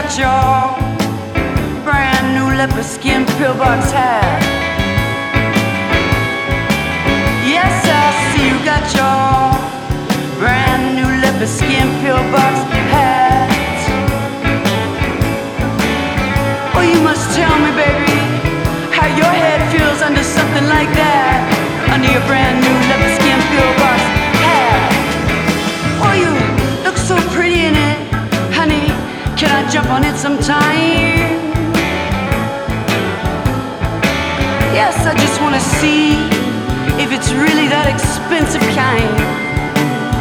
got your brand new leopard skin pillbox hat. Yes, I see you got your brand new leopard skin pillbox hat. Oh, you must tell me, baby, how your head feels under something like that, under your brand new leopard skin pillbox hat. Oh, you look so pretty in it, honey. Can I jump on it sometime? Yes, I just wanna see if it's really that expensive kind.